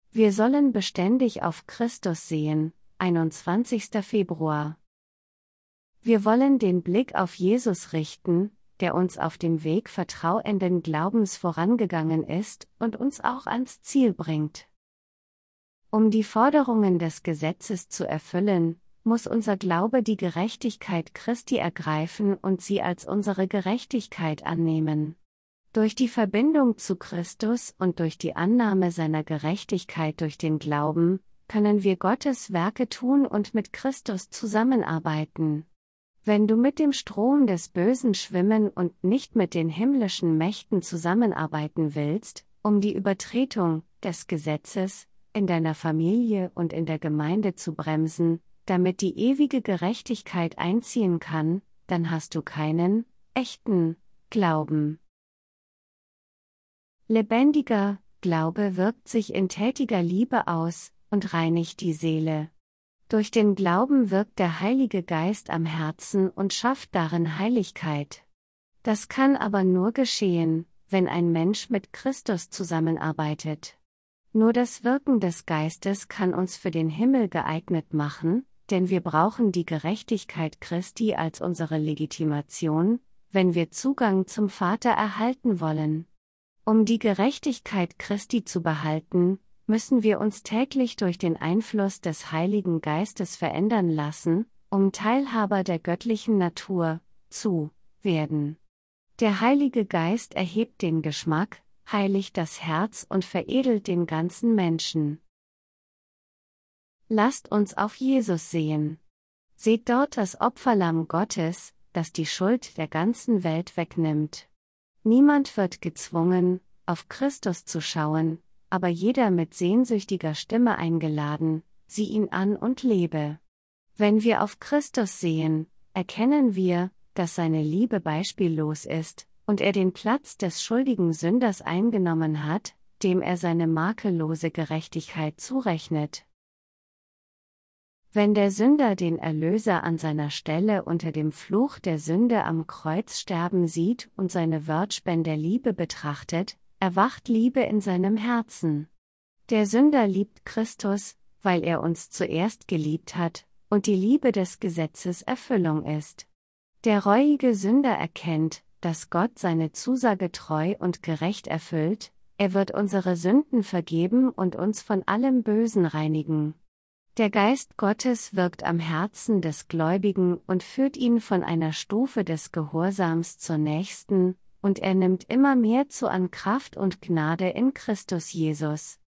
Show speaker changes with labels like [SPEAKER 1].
[SPEAKER 1] Wir sollen beständig auf Christus sehen. 21. Februar. Wir wollen den Blick auf Jesus richten, der uns auf dem Weg vertrauenden Glaubens vorangegangen ist und uns auch ans Ziel bringt. Um die Forderungen des Gesetzes zu erfüllen, muss unser Glaube die Gerechtigkeit Christi ergreifen und sie als unsere Gerechtigkeit annehmen. Durch die Verbindung zu Christus und durch die Annahme seiner Gerechtigkeit durch den Glauben, können wir Gottes Werke tun und mit Christus zusammenarbeiten. Wenn du mit dem Strom des Bösen schwimmen und nicht mit den himmlischen Mächten zusammenarbeiten willst, um die Übertretung des Gesetzes in deiner Familie und in der Gemeinde zu bremsen, damit die ewige Gerechtigkeit einziehen kann, dann hast du keinen echten Glauben. Lebendiger Glaube wirkt sich in tätiger Liebe aus und reinigt die Seele. Durch den Glauben wirkt der Heilige Geist am Herzen und schafft darin Heiligkeit. Das kann aber nur geschehen, wenn ein Mensch mit Christus zusammenarbeitet. Nur das Wirken des Geistes kann uns für den Himmel geeignet machen, denn wir brauchen die Gerechtigkeit Christi als unsere Legitimation, wenn wir Zugang zum Vater erhalten wollen. Um die Gerechtigkeit Christi zu behalten, müssen wir uns täglich durch den Einfluss des Heiligen Geistes verändern lassen, um Teilhaber der göttlichen Natur zu werden. Der Heilige Geist erhebt den Geschmack, heiligt das Herz und veredelt den ganzen Menschen. Lasst uns auf Jesus sehen. Seht dort das Opferlamm Gottes, das die Schuld der ganzen Welt wegnimmt. Niemand wird gezwungen, auf Christus zu schauen, aber jeder mit sehnsüchtiger Stimme eingeladen, sieh ihn an und lebe. Wenn wir auf Christus sehen, erkennen wir, dass seine Liebe beispiellos ist, und er den Platz des schuldigen Sünders eingenommen hat, dem er seine makellose Gerechtigkeit zurechnet. Wenn der Sünder den Erlöser an seiner Stelle unter dem Fluch der Sünde am Kreuz sterben sieht und seine Wortspende Liebe betrachtet, erwacht Liebe in seinem Herzen. Der Sünder liebt Christus, weil er uns zuerst geliebt hat, und die Liebe des Gesetzes Erfüllung ist. Der reuige Sünder erkennt, dass Gott seine Zusage treu und gerecht erfüllt, er wird unsere Sünden vergeben und uns von allem Bösen reinigen. Der Geist Gottes wirkt am Herzen des Gläubigen und führt ihn von einer Stufe des Gehorsams zur nächsten, und er nimmt immer mehr zu an Kraft und Gnade in Christus Jesus.